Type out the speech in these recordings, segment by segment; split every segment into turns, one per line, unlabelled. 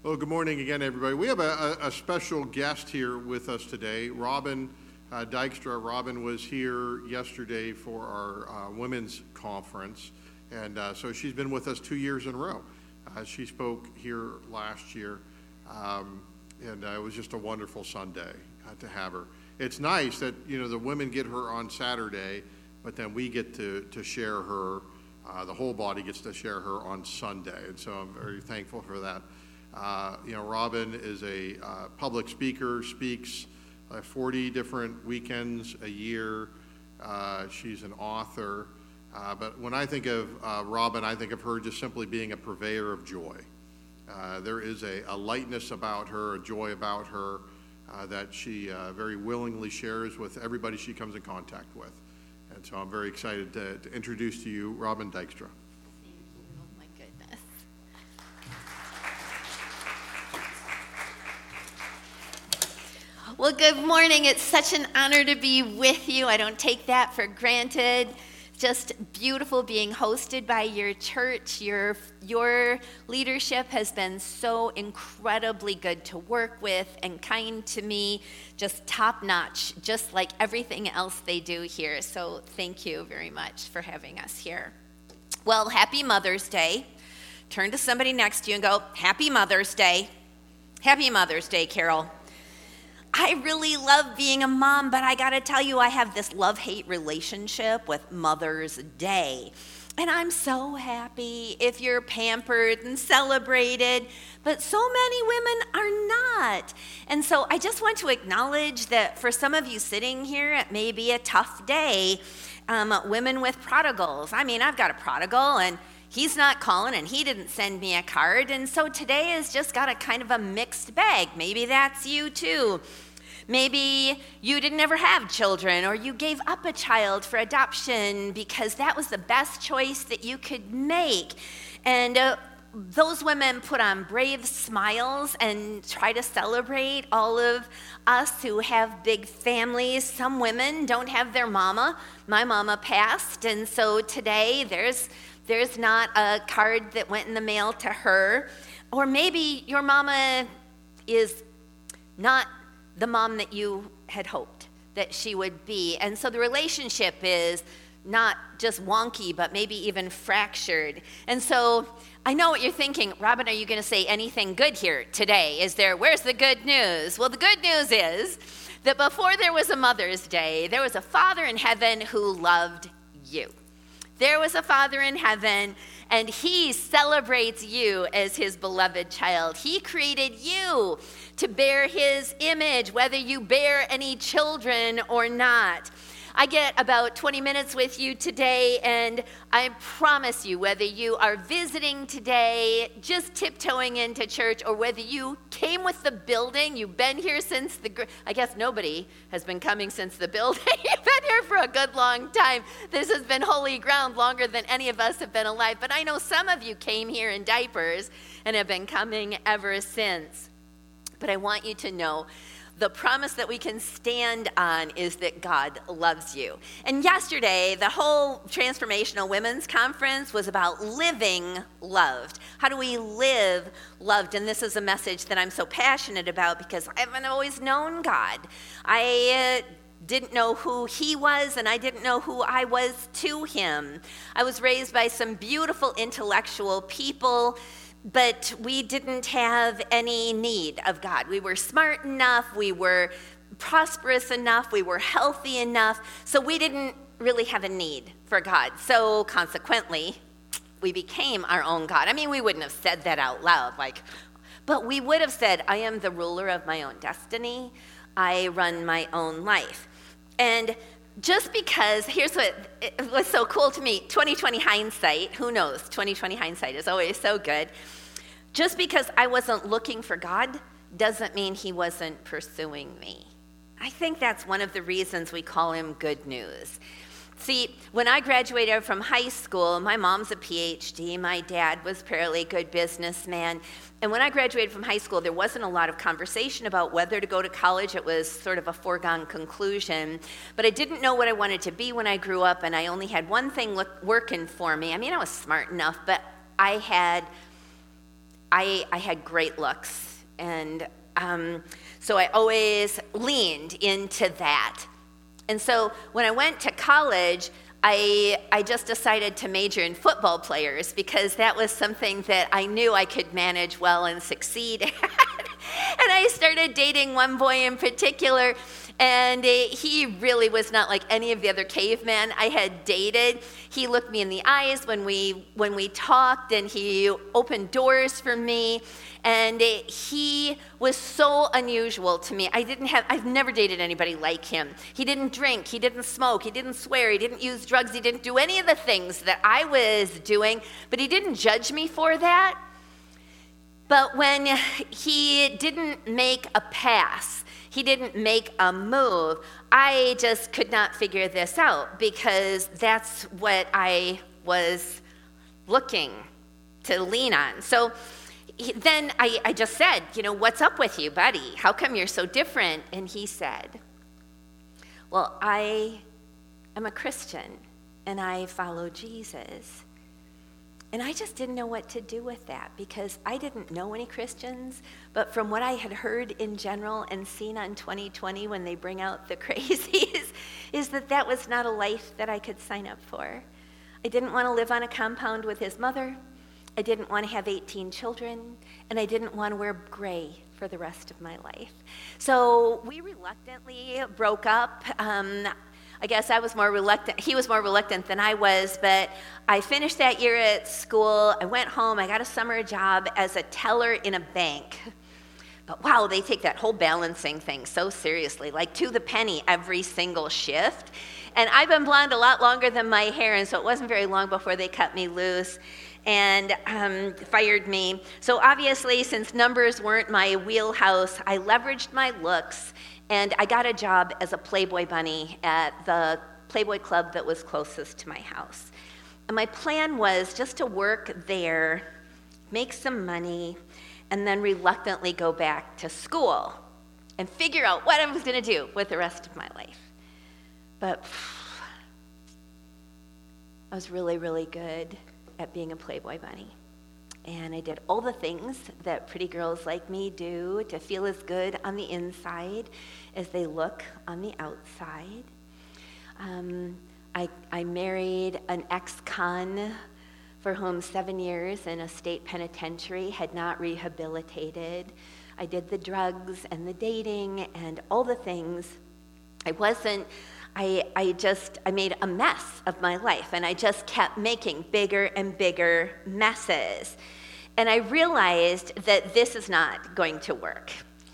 Well, good morning again, everybody. We have a special guest here with us today, Robin Dykstra. Robin was here yesterday for our women's conference, and so she's been with us 2 years in a row. She spoke here last year, and it was just a wonderful Sunday to have her. It's nice that, the women get her on Saturday, but then we get to share her, the whole body gets to share her on Sunday, and so I'm very thankful for that. Robin is a public speaker, speaks 40 different weekends a year. She's an author. But when I think of Robin, I think of her just simply being a purveyor of joy. There is a lightness about her, a joy about her that she very willingly shares with everybody she comes in contact with. And so I'm very excited to introduce to you Robin Dykstra.
Well, good morning. It's such an honor to be with you. I don't take that for granted. Just beautiful being hosted by your church. Your leadership has been so incredibly good to work with and kind to me, just top notch, just like everything else they do here. So thank you very much for having us here. Well, happy Mother's Day. Turn to somebody next to you and go, Happy Mother's Day. Happy Mother's Day, Carol. I really love being a mom, but I gotta tell you, I have this love-hate relationship with Mother's Day. And I'm so happy if you're pampered and celebrated, but so many women are not. And so I just want to acknowledge that for some of you sitting here, it may be a tough day. Women with prodigals. I mean, I've got a prodigal, and he's not calling, and he didn't send me a card. And so today has just got a kind of a mixed bag. Maybe that's you too. Maybe you didn't ever have children, or you gave up a child for adoption because that was the best choice that you could make. And those women put on brave smiles and try to celebrate all of us who have big families. Some women don't have their mama. My mama passed, and so today there's not a card that went in the mail to her. Or maybe your mama is not the mom that you had hoped that she would be. And so the relationship is not just wonky, but maybe even fractured. And so I know what you're thinking. Robin, are you going to say anything good here today? Where's the good news? Well, the good news is that before there was a Mother's Day, there was a Father in heaven who loved you. There was a Father in heaven, and he celebrates you as his beloved child. He created you to bear his image, whether you bear any children or not. I get about 20 minutes with you today, and I promise you, whether you are visiting today, just tiptoeing into church, or whether you came with the building, you've been here since I guess nobody has been coming since the building. You've been here for a good long time. This has been holy ground longer than any of us have been alive, but I know some of you came here in diapers and have been coming ever since. But I want you to know the promise that we can stand on is that God loves you. And yesterday, the whole Transformational Women's Conference was about living loved. How do we live loved? And this is a message that I'm so passionate about because I haven't always known God. I didn't know who he was, and I didn't know who I was to him. I was raised by some beautiful intellectual people, but we didn't have any need of God. We were smart enough, we were prosperous enough, we were healthy enough, so we didn't really have a need for God. So consequently, we became our own God. I mean, we wouldn't have said that out loud, but we would have said, I am the ruler of my own destiny. I run my own life. And just because, here's what was so cool to me, 2020 hindsight, who knows, 2020 hindsight is always so good. Just because I wasn't looking for God doesn't mean he wasn't pursuing me. I think that's one of the reasons we call him good news. See, when I graduated from high school, my mom's a PhD, my dad was apparently a good businessman, and when I graduated from high school, there wasn't a lot of conversation about whether to go to college. It was sort of a foregone conclusion, but I didn't know what I wanted to be when I grew up, and I only had one thing working for me. I mean, I was smart enough, but I had I had great looks, and so I always leaned into that. And so when I went to college, I just decided to major in football players because that was something that I knew I could manage well and succeed at. And I started dating one boy in particular, and he really was not like any of the other cavemen I had dated. He looked me in the eyes when we talked, and he opened doors for me. And he was so unusual to me. I've never dated anybody like him. He didn't drink, he didn't smoke, he didn't swear, he didn't use drugs, he didn't do any of the things that I was doing, but he didn't judge me for that. But when he didn't make a pass, he didn't make a move, I just could not figure this out because that's what I was looking to lean on. So then I just said, what's up with you, buddy? How come you're so different? And he said, well, I am a Christian and I follow Jesus. And I just didn't know what to do with that because I didn't know any Christians, but from what I had heard in general and seen on 2020 when they bring out the crazies, is that was not a life that I could sign up for. I didn't want to live on a compound with his mother. I didn't want to have 18 children, and I didn't want to wear gray for the rest of my life. So we reluctantly broke up. I guess I was more reluctant. He was more reluctant than I was, but I finished that year at school. I went home. I got a summer job as a teller in a bank. But wow, they take that whole balancing thing so seriously, like to the penny every single shift. And I've been blonde a lot longer than my hair, and so it wasn't very long before they cut me loose and fired me. So obviously, since numbers weren't my wheelhouse, I leveraged my looks, and I got a job as a Playboy bunny at the Playboy club that was closest to my house. And my plan was just to work there, make some money, and then reluctantly go back to school and figure out what I was going to do with the rest of my life. But I was really, really good at being a Playboy bunny. And I did all the things that pretty girls like me do to feel as good on the inside as they look on the outside. I married an ex-con for whom 7 years in a state penitentiary had not rehabilitated. I did the drugs and the dating and all the things. I made a mess of my life, and I just kept making bigger and bigger messes. And I realized that this is not going to work.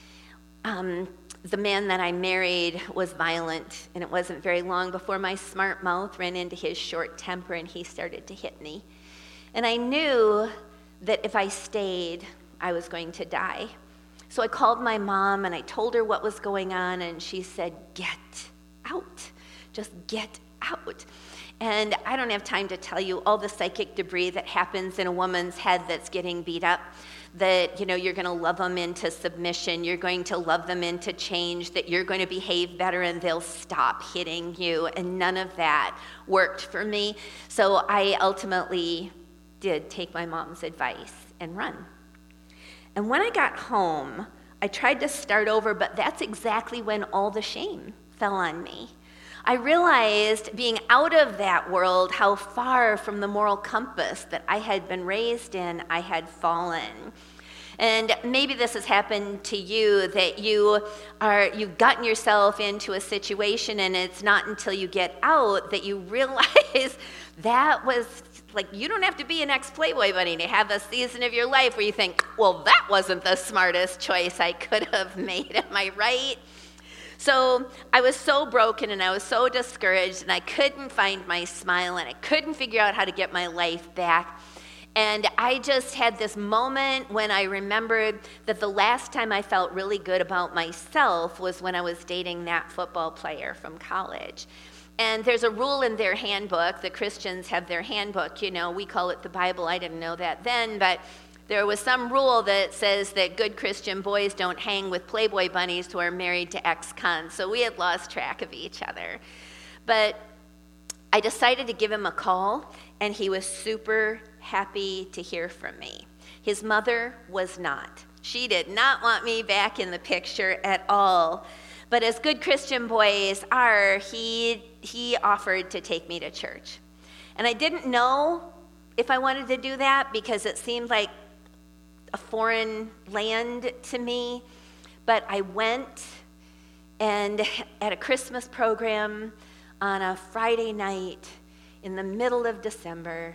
The man that I married was violent, and it wasn't very long before my smart mouth ran into his short temper, and he started to hit me. And I knew that if I stayed, I was going to die. So I called my mom, and I told her what was going on, and she said, "Get out. Just get out." And I don't have time to tell you all the psychic debris that happens in a woman's head that's getting beat up, that, you're going to love them into submission, you're going to love them into change, that you're going to behave better and they'll stop hitting you. And none of that worked for me. So I ultimately did take my mom's advice and run. And when I got home, I tried to start over, but that's exactly when all the shame fell on me. I realized, being out of that world, how far from the moral compass that I had been raised in I had fallen. And maybe this has happened to you, that you've gotten yourself into a situation, and it's not until you get out that you realize that was, you don't have to be an ex-Playboy bunny to have a season of your life where you think, well, that wasn't the smartest choice I could have made, am I right? So I was so broken, and I was so discouraged, and I couldn't find my smile, and I couldn't figure out how to get my life back. And I just had this moment when I remembered that the last time I felt really good about myself was when I was dating that football player from college. And there's a rule in their handbook. The Christians have their handbook. We call it the Bible. I didn't know that then, but there was some rule that says that good Christian boys don't hang with Playboy bunnies who are married to ex-cons. So we had lost track of each other. But I decided to give him a call, and he was super happy to hear from me. His mother was not. She did not want me back in the picture at all. But as good Christian boys are, he offered to take me to church. And I didn't know if I wanted to do that because it seemed like a foreign land to me. But I went, and at a Christmas program on a Friday night in the middle of December,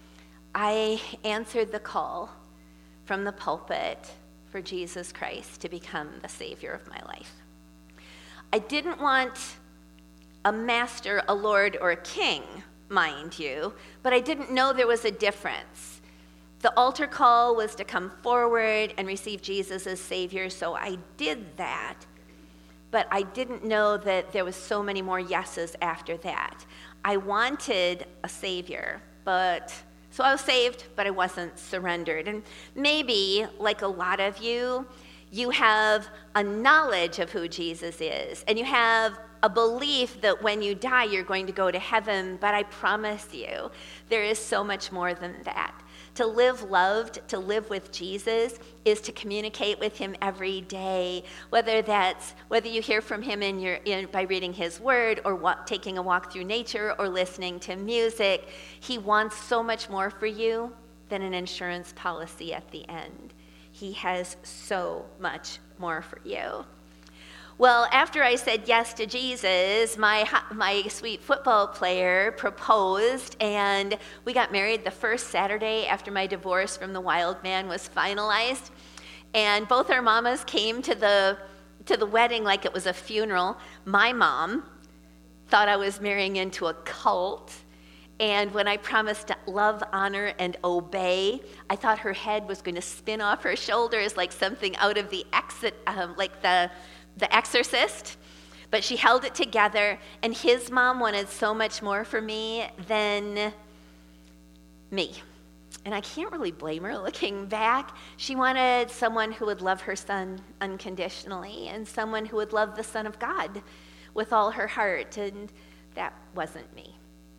I answered the call from the pulpit for Jesus Christ to become the Savior of my life. I didn't want a master, a lord, or a king, mind you, but I didn't know there was a difference. The altar call was to come forward and receive Jesus as Savior, so I did that. But I didn't know that there was so many more yeses after that. I wanted a Savior, so I was saved, but I wasn't surrendered. And maybe, like a lot of you, you have a knowledge of who Jesus is, and you have a belief that when you die, you're going to go to heaven, but I promise you, there is so much more than that. To live loved, to live with Jesus, is to communicate with him every day, whether you hear from him by reading his word, or taking a walk through nature, or listening to music. He wants so much more for you than an insurance policy at the end. He has so much more for you. Well, after I said yes to Jesus, my sweet football player proposed, and we got married the first Saturday after my divorce from the wild man was finalized. And both our mamas came to the wedding like it was a funeral. My mom thought I was marrying into a cult. And when I promised to love, honor, and obey, I thought her head was going to spin off her shoulders like something out of the Exorcist. But she held it together, and his mom wanted so much more for me than me. And I can't really blame her looking back. She wanted someone who would love her son unconditionally, and someone who would love the Son of God with all her heart, and that wasn't me.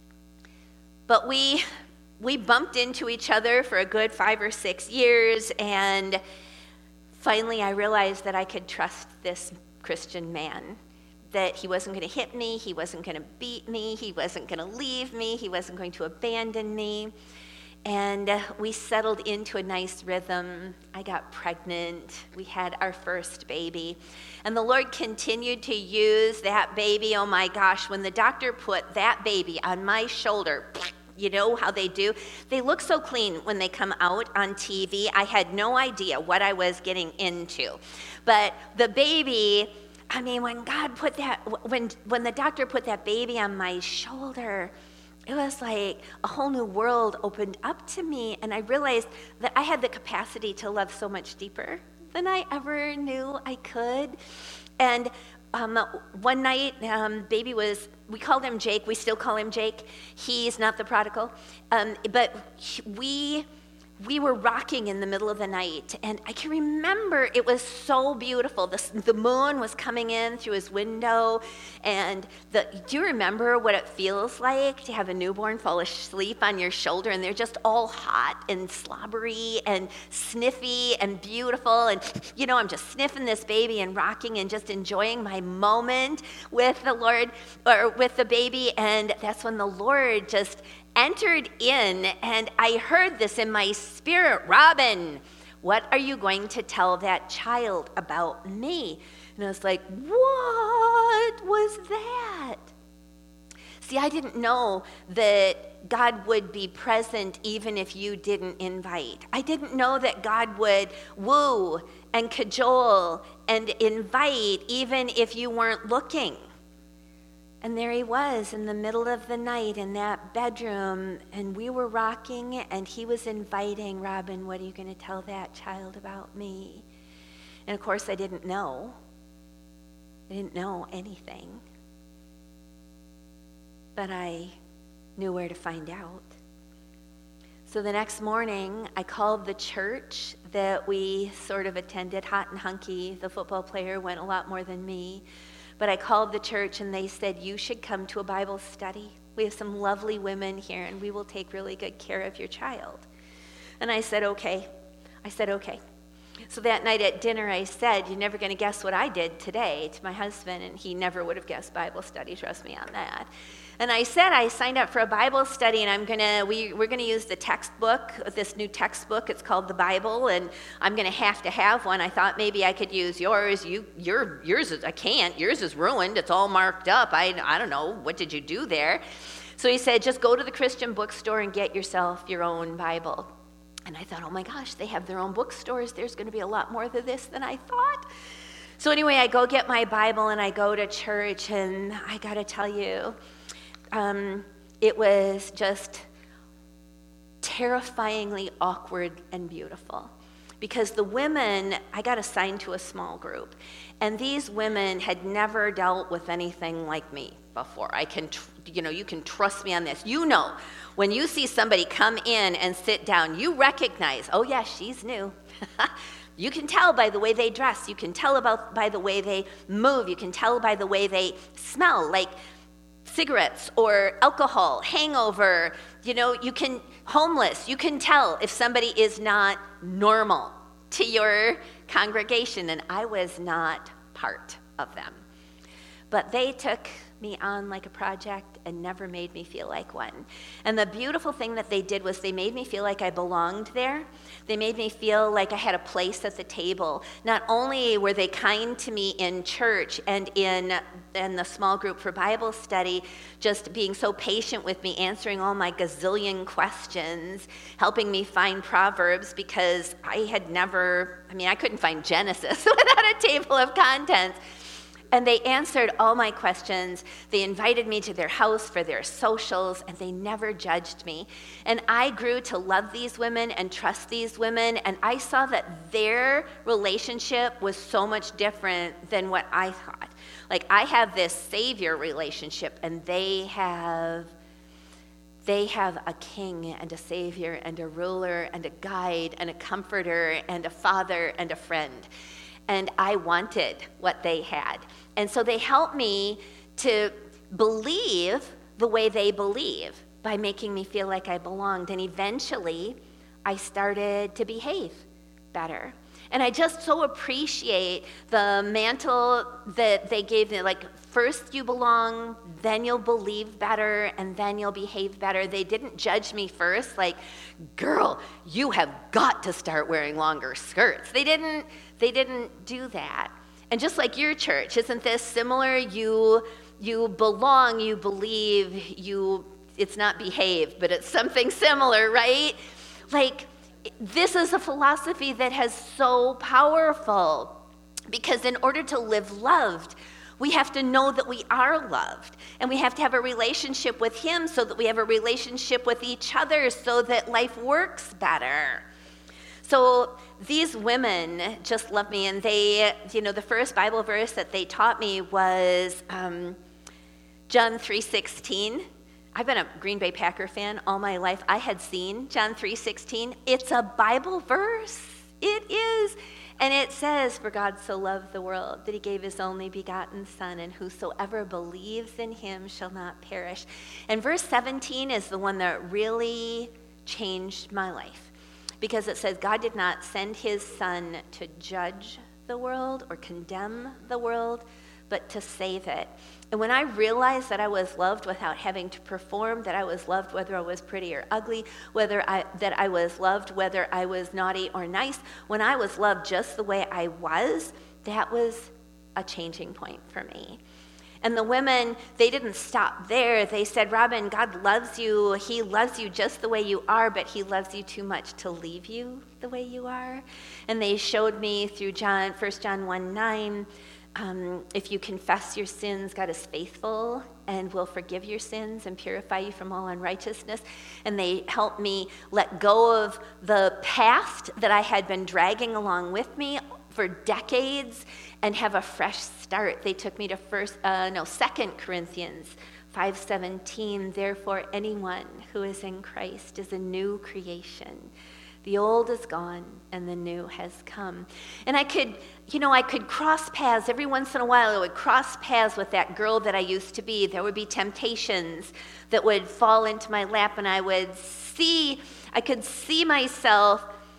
But we bumped into each other for a good 5 or 6 years, and finally I realized that I could trust this Christian man, that he wasn't going to hit me, he wasn't going to beat me, he wasn't going to leave me, he wasn't going to abandon me. And we settled into a nice rhythm. I got pregnant. We had our first baby. And the Lord continued to use that baby. Oh my gosh, when the doctor put that baby on my shoulder, you know how they do? They look so clean when they come out on TV. I had no idea what I was getting into. But the baby, I mean, when the doctor put that baby on my shoulder, it was like a whole new world opened up to me, and I realized that I had the capacity to love so much deeper than I ever knew I could. And one night, we called him Jake. We still call him Jake. He's not the prodigal. But we were rocking in the middle of the night, and I can remember it was so beautiful. The moon was coming in through his window, and do you remember what it feels like to have a newborn fall asleep on your shoulder, and they're just all hot and slobbery and sniffy and beautiful, and I'm just sniffing this baby and rocking and just enjoying my moment with the Lord, or with the baby, and that's when the Lord just entered in, and I heard this in my spirit. Robin, what are you going to tell that child about me? And I was like, what was that? See, I didn't know that God would be present even if you didn't invite. I didn't know that God would woo and cajole and invite even if you weren't looking. And there he was in the middle of the night in that bedroom, and we were rocking, and he was inviting, Robin, what are you going to tell that child about me? And of course, I didn't know. I didn't know anything. But I knew where to find out. So the next morning, I called the church that we sort of attended, Hot and Hunky. The football player went a lot more than me. But I called the church, and they said, you should come to a Bible study. We have some lovely women here, and we will take really good care of your child. And I said, okay, I said, okay. So that night at dinner, I said, you're never going to guess what I did today to my husband, and he never would have guessed Bible study, trust me on that. And I said I signed up for a Bible study, and we're going to use the textbook, this new textbook. It's called the Bible, and I'm going to have one. I thought maybe I could use yours. Yours is, I can't. Yours is ruined. It's all marked up. I don't know. What did you do there? So he said, just go to the Christian bookstore and get yourself your own Bible. And I thought, oh my gosh, they have their own bookstores. There's going to be a lot more to this than I thought. So anyway, I go get my Bible, and I go to church, and I got to tell you, it was just terrifyingly awkward and beautiful, because the women, I got assigned to a small group, and these women had never dealt with anything like me before. You can trust me on this. When you see somebody come in and sit down, you recognize, oh yeah, she's new. You can tell by the way they dress. You can tell by the way they move. You can tell by the way they smell, like cigarettes or alcohol, hangover, homeless. You can tell if somebody is not normal to your congregation, and I was not part of them. But they took me on like a project and never made me feel like one. And the beautiful thing that they did was they made me feel like I belonged there. They made me feel like I had a place at the table. Not only were they kind to me in church and in the small group for Bible study, just being so patient with me, answering all my gazillion questions, helping me find Proverbs, because I couldn't find Genesis without a table of contents. And they answered all my questions. They invited me to their house for their socials, and they never judged me. And I grew to love these women and trust these women, and I saw that their relationship was so much different than what I thought. Like, I have this Savior relationship, and they have a king and a Savior and a ruler and a guide and a comforter and a father and a friend. And I wanted what they had. And so they helped me to believe the way they believe by making me feel like I belonged. And eventually, I started to behave better. And I just so appreciate the mantle that they gave me. Like, first you belong, then you'll believe better, and then you'll behave better. They didn't judge me first, like, girl, you have got to start wearing longer skirts. They didn't do that. And just like your church, isn't this similar? You belong, you believe, it's not behave, but it's something similar, right? Like, this is a philosophy that has so powerful, because in order to live loved, we have to know that we are loved, and we have to have a relationship with Him so that we have a relationship with each other so that life works better. So these women just love me, and they, the first Bible verse that they taught me was John 3:16. I've been a Green Bay Packer fan all my life. I had seen John 3:16. It's a Bible verse. It is. And it says, for God so loved the world that He gave His only begotten Son, and whosoever believes in Him shall not perish. And verse 17 is the one that really changed my life, because it says God did not send His Son to judge the world or condemn the world, but to save it. And when I realized that I was loved without having to perform, that I was loved whether I was pretty or ugly, that I was loved whether I was naughty or nice, when I was loved just the way I was, that was a changing point for me. And the women, they didn't stop there. They said, Robin, God loves you. He loves you just the way you are, but He loves you too much to leave you the way you are. And they showed me through 1 John 1:9, if you confess your sins, God is faithful and will forgive your sins and purify you from all unrighteousness. And they helped me let go of the past that I had been dragging along with me for decades and have a fresh start. They took me to 2 Corinthians 5:17. Therefore, anyone who is in Christ is a new creation. The old is gone and the new has come. And I could cross paths every once in a while. I would cross paths with that girl that I used to be. There would be temptations that would fall into my lap, and I could see myself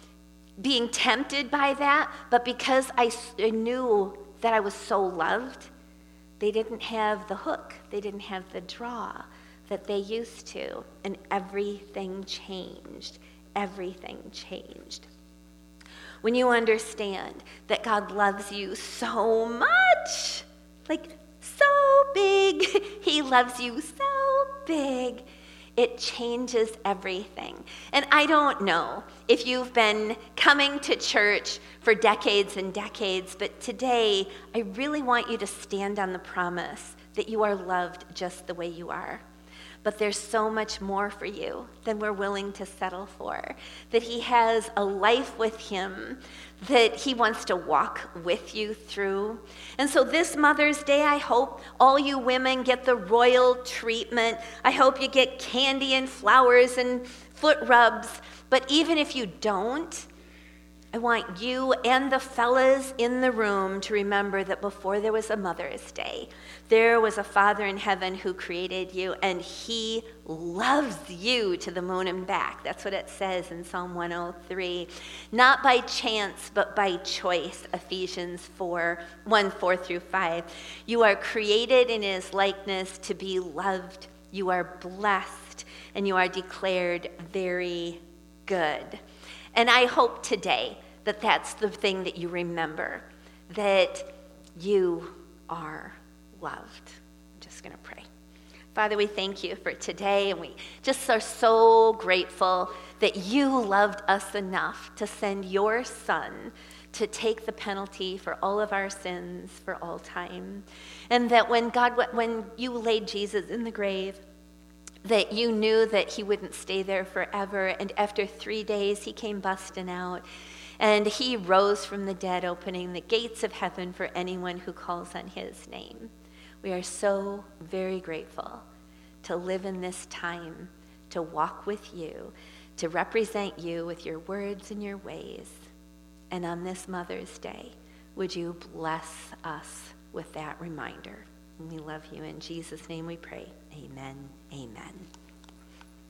being tempted by that, but because I knew that I was so loved, they didn't have the hook, they didn't have the draw that they used to, and everything changed. Everything changed. When you understand that God loves you so much, like so big, he loves you so big, it changes everything. And I don't know if you've been coming to church for decades and decades, but today I really want you to stand on the promise that you are loved just the way you are. But there's so much more for you than we're willing to settle for. That he has a life with him that he wants to walk with you through. And so this Mother's Day, I hope all you women get the royal treatment. I hope you get candy and flowers and foot rubs. But even if you don't, I want you and the fellas in the room to remember that before there was a Mother's Day, there was a Father in heaven who created you, and he loves you to the moon and back. That's what it says in Psalm 103. Not by chance, but by choice, Ephesians 4:1-4-5. You are created in his likeness to be loved. You are blessed, and you are declared very good. And I hope today that that's the thing that you remember, that you are loved. I'm just going to pray. Father, we thank you for today, and we just are so grateful that you loved us enough to send your Son to take the penalty for all of our sins for all time. And that when you laid Jesus in the grave, that you knew that he wouldn't stay there forever. And after 3 days, he came busting out. And he rose from the dead, opening the gates of heaven for anyone who calls on his name. We are so very grateful to live in this time, to walk with you, to represent you with your words and your ways. And on this Mother's Day, would you bless us with that reminder? And we love you. In Jesus' name we pray. Amen. Amen.